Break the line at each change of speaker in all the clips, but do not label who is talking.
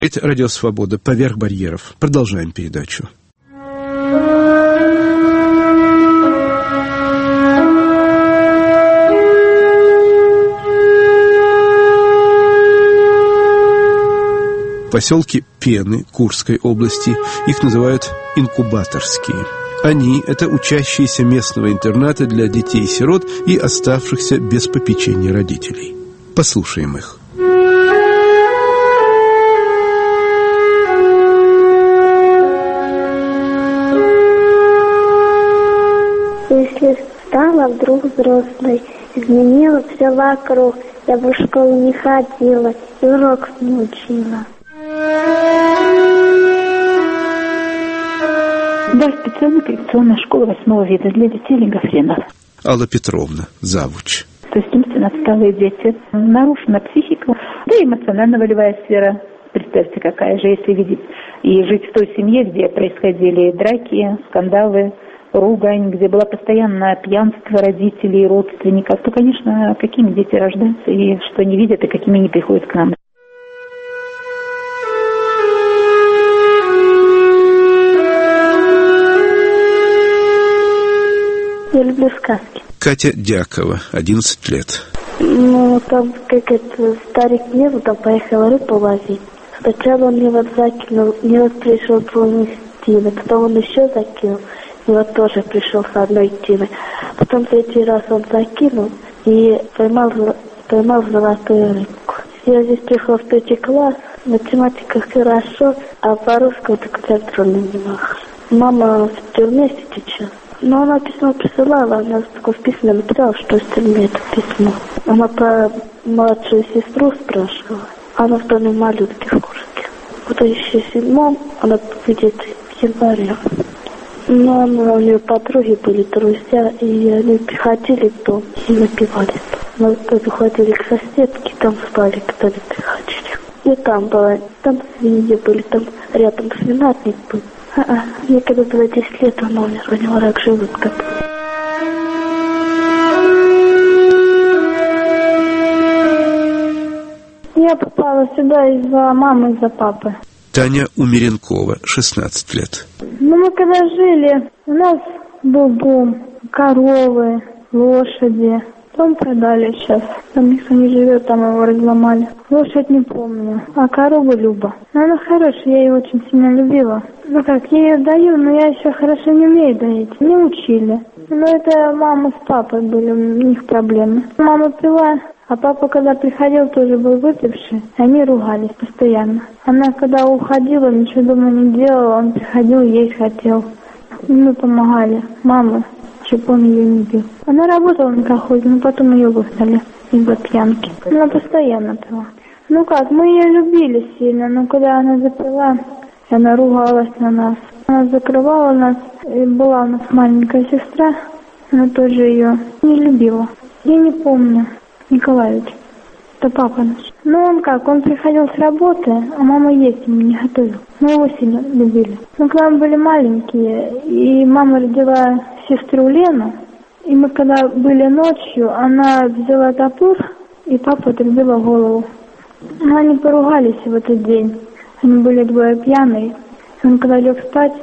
Это Радио Свобода. Поверх барьеров. Продолжаем передачу. В поселке Пены Курской области их называют инкубаторские. Они – это учащиеся местного интерната для детей-сирот и оставшихся без попечения родителей. Послушаем их.
Если стала вдруг взрослой, изменила все вокруг, я бы в школу не ходила и уроков не учила.
Да, специальная коррекционная школа 8-го вида для детей лингофренов.
Алла Петровна, завуч.
То есть умственно отсталые дети, нарушена психика, да и эмоционально-волевая сфера. Представьте, какая же, если видеть и жить в той семье, где происходили драки, скандалы, ругань, где было постоянное пьянство родителей, родственников, то, конечно, какими дети рождаются и что они видят, и какими они приходят к нам.
Я люблю сказки.
Катя Дякова, 11 лет.
Там как это, старик небо, там поехал рыбу ловить. Сначала он его закинул, его пришел полный тины, потом он еще закинул, его тоже пришел с одной тины. Потом третий раз он закинул и поймал золотую рыбку. Я здесь пришел в 3 класс, математика хорошо, а по-русски только трудно немного. Мама в тюрьме сидит сейчас. Но она письмо присылала, она такой в письме написала, что из тюрьмы это письмо. Она про младшую сестру спрашивала. Она в доме малютки в Курске. В 2007 она видит в январе. Но у нее подруги были, друзья, и они приходили в дом и напивались. Мы заходили к соседке, там спали, когда они приходили. И там было, там свиньи были, там рядом свинарник был. Мне когда было 10 лет, он умер, у него рак желудка был.
Я попала сюда из-за мамы, из-за папы.
Таня Умеренкова, 16 лет.
Мы когда жили, у нас был дом, коровы, лошади. Дом продали сейчас. Там никто не живет, там его разломали. Лошадь не помню. А корову Люба. Но она хорошая, я ее очень сильно любила. Я ее даю, но я еще хорошо не умею доить. Не учили. Но это мама с папой были, у них проблемы. Мама пила, а папа, когда приходил, тоже был выпивший. Они ругались постоянно. Она, когда уходила, ничего дома не делала, он приходил, есть хотел. Мы помогали. Мама, чтобы он ее не бил. Она работала на колхозе, но потом ее выгнали из-за пьянки. Она постоянно пила. Мы ее любили сильно, но когда она запила, она ругалась на нас. Она закрывала нас. И была у нас маленькая сестра, она тоже ее не любила. Я не помню. Николаевич. Это папа наш. Он приходил с работы, а мама есть ему не готовила. Мы его сильно любили. Когда мы были маленькие, и мама родила сестру Лену, и мы когда были ночью, она взяла топор, и папа отрубила голову. Они поругались в этот день. Они были двое пьяные. Он когда лег спать,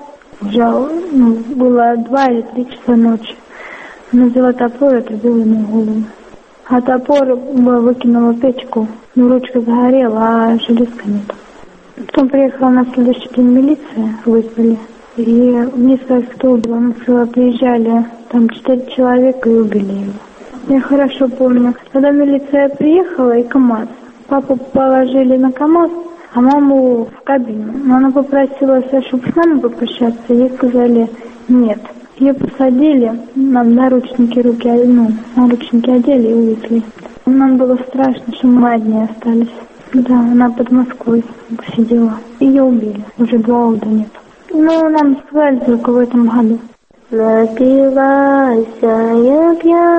было 2 или 3 часа ночи. Она взяла топор и отрубила ему голову. А топор выкинула в печку, ручка сгорела, а железка нет. Потом приехала на следующий день милиция, вызвали. И не сказали, кто убил. Мы приезжали, там 4 человека и убили его. Я хорошо помню. Когда милиция приехала и КамАЗ. Папу положили на КамАЗ, а маму в кабину. Но она попросила Сашу с нами попрощаться, ей сказали нет. Ее посадили, нам наручники наручники одели и увезли. Нам было страшно, что мы одни остались. Да, она под Москвой сидела. Ее убили, уже 2 года нет. Нам сказали только в этом году.
Напивайся, я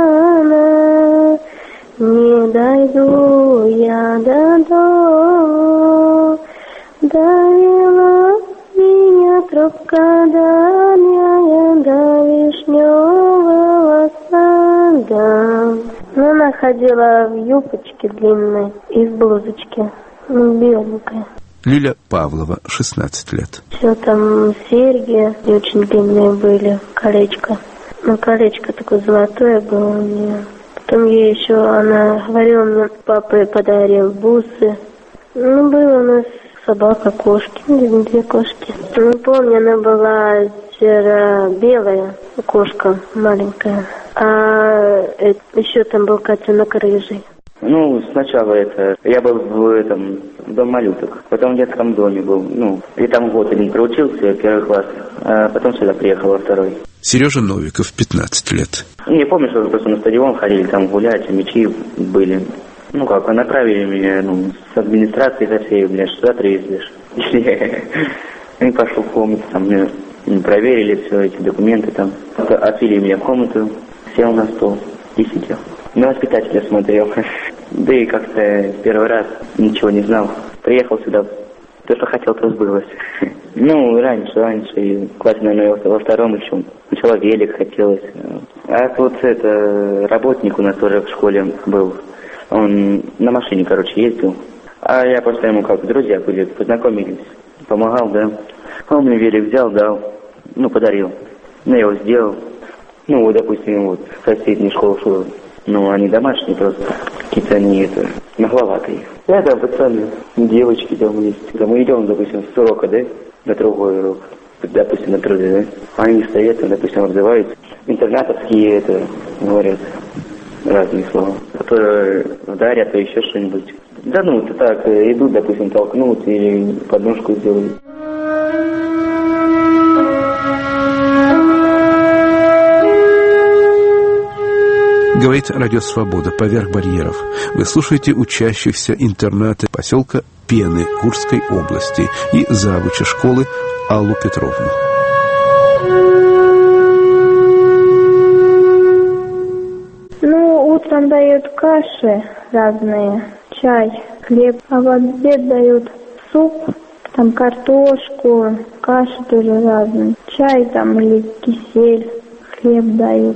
пьяна, не дойду я до дома, довела меня трубка дальняя до вишневого сада. Она ходила в юбочке длинной и в блузочке, беленькая.
Лиля Павлова, 16 лет.
Все там серьги очень длинные были, колечко. Ну, колечко такое золотое было у нее. Потом ей еще, она говорила, мне папа подарил бусы. Ну, было у нас собака, кошки, 2 кошки. Ну, помню, она была серо-белая кошка маленькая. А еще там был котенок рыжий.
Ну, сначала я был в Дом малюток, потом в детском доме был, и там год один проучился, 1 класс, а потом сюда приехал во 2.
Сережа Новиков, 15 лет.
Не помню, что просто на стадион ходили, там гулять, мячи были. Направили меня, с администрации со всей, сюда привезли. И пошел в комнату, там мне проверили все эти документы, там отвели меня в комнату, сел на стол и сидел. На воспитателя смотрел. Да и как-то первый раз ничего не знал. Приехал сюда, то, что хотел, то сбылось. Раньше, и в классе, наверное, во 2 еще. Сначала велик хотелось. А тут работник у нас тоже в школе был. Он на машине, ездил. А я просто ему как друзья были, познакомились. Помогал, да. Он мне велик взял, дал. Подарил. Я его сделал. Допустим, в соседней школе шел. Они домашние просто. Какие-то они нагловатые. Да, пацаны, девочки там есть. Мы идем, допустим, с урока, да, на другой урок. Допустим, на труды, да. Они стоят, допустим, отзываются. Интернатовские, говорят разные слова. Которые ударят, а еще что-нибудь. Да, так, идут, допустим, толкнут или подножку сделают.
Говорит Радио Свобода, поверх барьеров. Вы слушаете учащихся интерната поселка Пены Курской области и завуча школы Аллу Петровну.
Утром дают каши разные, чай, хлеб, а в обед дают суп, там картошку, каши тоже разные, чай там или кисель, хлеб дают.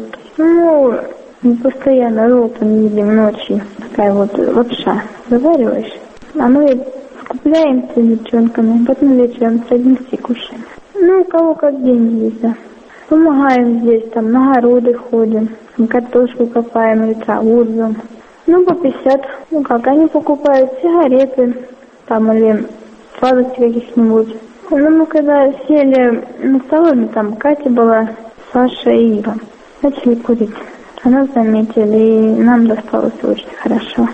Не постоянно ротом едим ночью. Такая лапша. Завариваешь. А мы скупляем с девчонками, потом вечером садимся и кушаем. У кого как день есть, да. Помогаем здесь, там на огороды ходим, картошку копаем или траву рвем. По 50. Они покупают сигареты, там или сладости каких-нибудь. Мы когда сели на столове, там Катя была, Саша и Ива, начали курить. Нас заметили, и нам досталось очень хорошо.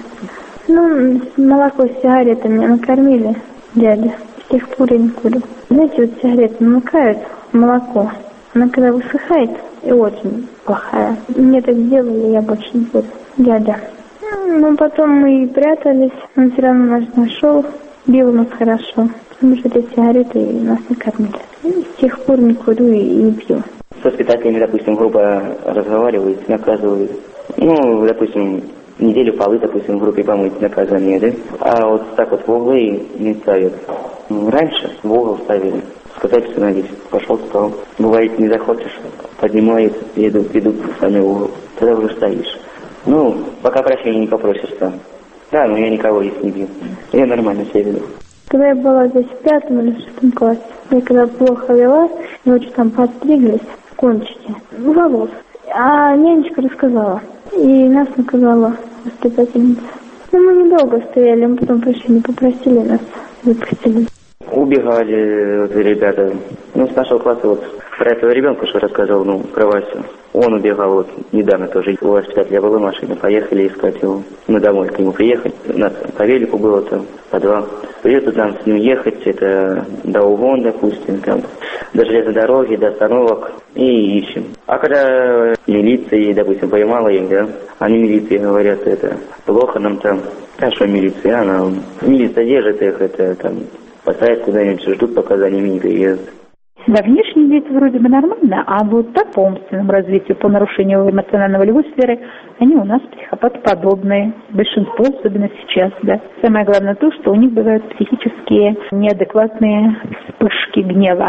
Молоко с сигаретами накормили дядя. С тех пор я не курю. Знаете, сигареты намыкают в молоко. Она когда высыхает, и очень плохая. Мне так сделали, я больше не буду. Дядя. Потом мы прятались, он все равно нас нашел, бил нас хорошо. Мы же эти сигареты нас не кормили. И с тех пор не курю и не пью.
С воспитателями, допустим, грубо разговаривают, наказывают. Допустим, неделю полы, допустим, в группе помыть, наказание, да? А так в углы не ставят. Раньше в угол ставили. Сказать, что становись, пошел в стол. Бывает, не захочешь, поднимают, ведут сами в угол. Тогда уже стоишь. Пока прощения не попросишь там. Да, я никого здесь не бью. Я нормально себя веду.
Когда я была здесь в 5 или 6 классе, я когда плохо вела, ночью там подстриглись кончики, волос. А нянечка рассказала, и нас наказала воспитательница. Мы недолго стояли, мы потом пришли, не попросили нас, выпустили.
Убегали ребята. С нашего класса про этого ребенка, что рассказывал, про Васю. Он убегал недавно тоже. У воспитателя была машина, поехали искать его. Мы домой к нему приехали. У нас по велику было там, по 2. Придется нам с ним ехать, это до Увон, допустим, там, до железной дороги, до остановок, и ищем. А когда милиция, допустим, поймала их, да, они милиции говорят, плохо нам там. А что милиция? Милиция держит их, там, поставят куда-нибудь, ждут, пока за ними не приедут.
Да, внешне дети вроде бы нормально, а так по умственному развитию, по нарушению эмоционально-волевой сферы, они у нас психопатоподобные. Большинство, особенно сейчас, да. Самое главное то, что у них бывают психические неадекватные вспышки гнева.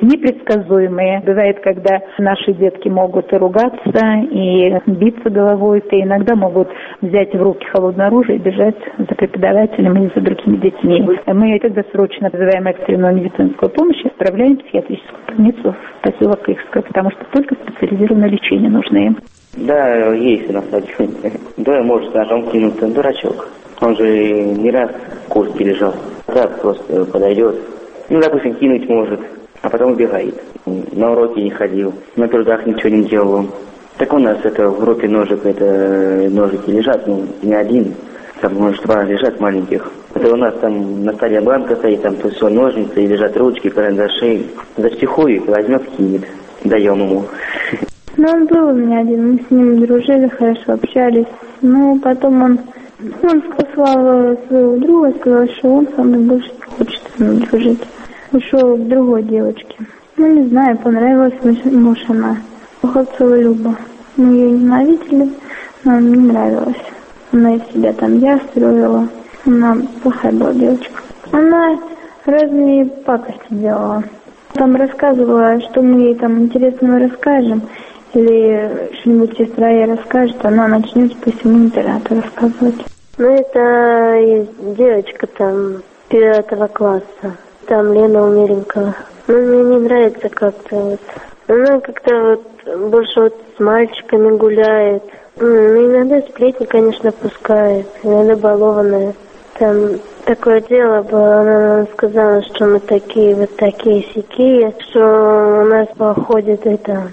непредсказуемые. Бывает, когда наши детки могут и ругаться, и биться головой, и иногда могут взять в руки холодное оружие и бежать за преподавателем или за другими детьми. Мы тогда срочно вызываем экстренную медицинскую помощь и отправляем в психиатрическую больницу в поселок Икское, потому что только специализированное лечение нужно им.
Да, есть у нас один. Да, может ножом кинуться, дурачок. Он же не раз в куртке лежал. Так просто подойдет. Ну, допустим, кинуть может, а потом убегает. На уроки не ходил, на трудах ничего не делал. Так у нас в группе ножики лежат, не один. Там, может, два лежат маленьких. Это у нас там на столе банка стоит, там тут все ножницы, и лежат ручки, карандаши. Зачтихует, возьмет, кинет. Даем ему.
Ну, он был у меня один, мы с ним дружили, хорошо общались. Но потом он послал своего друга, сказал, что он со мной больше не хочет дружить. Ушел к другой девочке. Ну, не знаю, понравилась муж она. Холцова Люба. Мы ее ненавидели, но мне нравилась. Она из себя там я строила. Она плохая была девочка. Она разные пакости делала. Там рассказывала, что мы ей там интересного расскажем. Или что-нибудь сестра ей расскажет, она начнет по всему интернету рассказывать.
Ну, это девочка там 9 класса. Там Лена Умеренкова. Ну, мне не нравится как-то вот. Она как-то вот больше вот с мальчиками гуляет. Ну, иногда сплетни, конечно, пускает. Иногда балованная. Там такое дело было, она сказала, что мы такие сякие, что у нас походит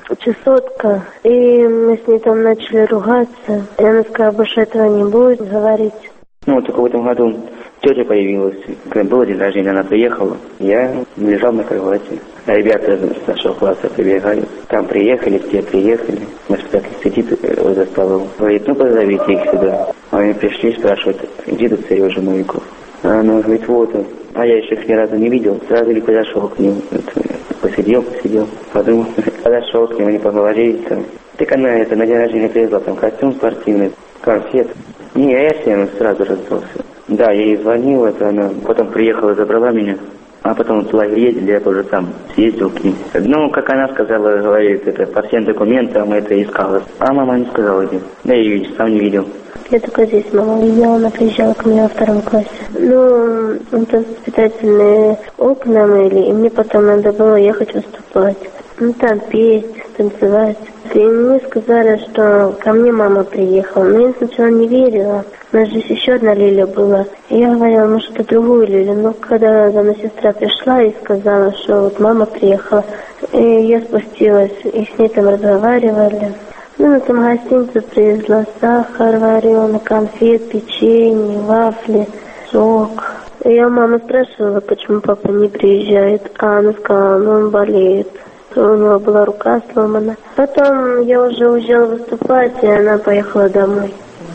чесотка, и мы с ней там начали ругаться, и она сказала, больше этого не будет говорить.
Ну, только в этом году тетя появилась, когда был день рождения, она приехала, я лежал на кровати, а ребята с нашего класса прибегают, там приехали, все приехали, воспитатель сидит за столом, говорит, ну позовите их сюда, а они пришли, спрашивают, где тут Сережа Новиков? А она говорит, вот он. А я еще их ни разу не видел. Сразу ли подошел к ним. Посидел. Подумал. Подошел к ним, они поговорили там. Так она на день рождения привезла там костюм спортивный, конфет. Не, я всем сразу раздался. Да, я ей звонил, это она потом приехала, забрала меня. А потом в лагерь ездили, я тоже там съездил к ним. Ну, как она сказала, говорит, это по всем документам это искала. А мама не сказала где. Да я ее сам не видел.
Я только здесь мама видела, она приезжала ко мне во 2 классе. Ну, это воспитательные окна мыли, и мне потом надо было ехать выступать. Ну, там петь, танцевать. И мне сказали, что ко мне мама приехала. Но я сначала не верила. У нас здесь еще одна Лиля была. И я говорила, может, это другую Лилю. Но когда она сестра пришла и сказала, что вот мама приехала, и я спустилась, и с ней там разговаривали. Ну, на там гостиницу привезла сахар, варила, конфет, печенье, вафли, сок. И я маму спрашивала, почему папа не приезжает. А она сказала, ну, он болеет. У него была рука сломана. Потом я уже уезжала выступать, и она поехала домой.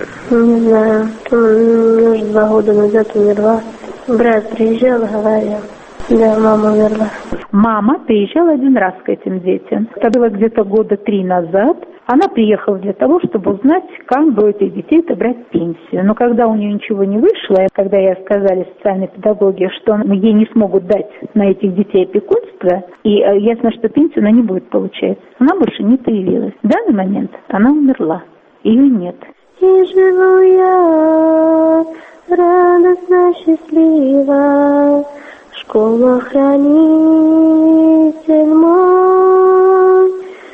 Не знаю, уже 2 года назад умерла. Брат приезжал, говорил. Да, мама умерла.
Мама приезжала 1 раз к этим детям. Это было где-то 3 года назад. Она приехала для того, чтобы узнать, как бы у этих детей отобрать пенсию. Но когда у нее ничего не вышло, когда ей сказали социальные педагоги, что ей не смогут дать на этих детей опекунство, и ясно, что пенсию она не будет получать, она больше не появилась. В данный момент она умерла. Ее нет.
И живу я радостно, счастлива, школа-хранитель мой,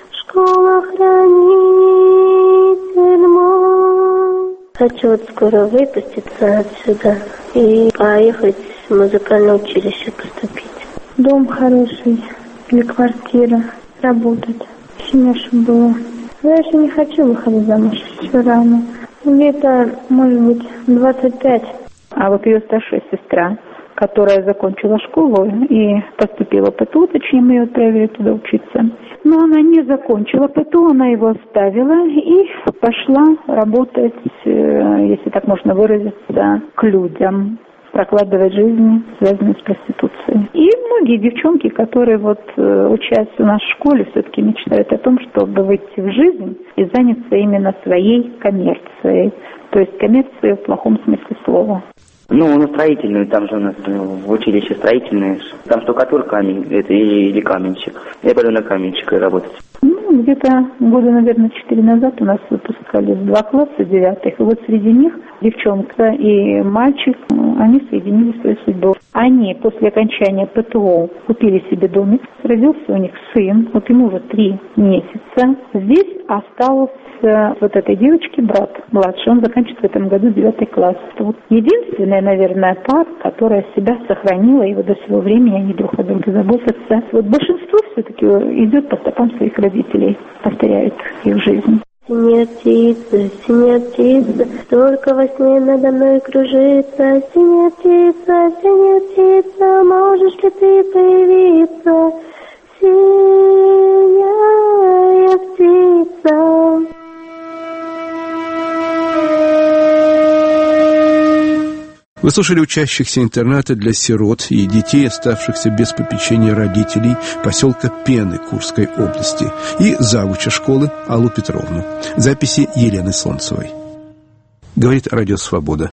школа-хранитель мой. Хочу вот скоро выпуститься отсюда и поехать в музыкальное училище поступить.
Дом хороший или квартира, работать, семья чтобы была. Но я еще не хочу выходить замуж, еще рано. Где-то, может быть, 25.
А вот ее старшая сестра, которая закончила школу и поступила в ПТУ, точнее мы ее отправили туда учиться. Но она не закончила ПТУ, она его оставила и пошла работать, если так можно выразиться, к людям, прокладывать жизнь, связанную с проституцией. И многие девчонки, которые учатся у нас в школе, все-таки мечтают о том, чтобы выйти в жизнь и заняться именно своей коммерцией. То есть коммерцией в плохом смысле слова.
Ну, на строительную, там же у нас в училище строительное. Там штукатурка, это или каменщик. Я пойду на каменщика работать.
Ну, где-то года, наверное, 4 назад у нас выпускались 2 класса 9-х. И вот среди них девчонка и мальчик, они соединили свою судьбу. Они после окончания ПТО купили себе домик. Родился у них сын, вот ему уже 3 месяца. Здесь остался вот этой девочке брат младший. Он заканчивает в этом году 9 класс. Это вот единственная, наверное, пара, которая себя сохранила, и вот до сего времени они друг о друге заботятся. Вот большинство все-таки идет по стопам своих родителей, повторяет их жизнь.
Синяя птица, только во сне надо мной кружится. Синяя птица, можешь ли ты появиться? Синяя птица.
Вы слушали учащихся интерната для сирот и детей, оставшихся без попечения родителей поселка Пены Курской области, и завуча школы Аллу Петровну. Записи Елены Солнцевой. Говорит Радио Свобода.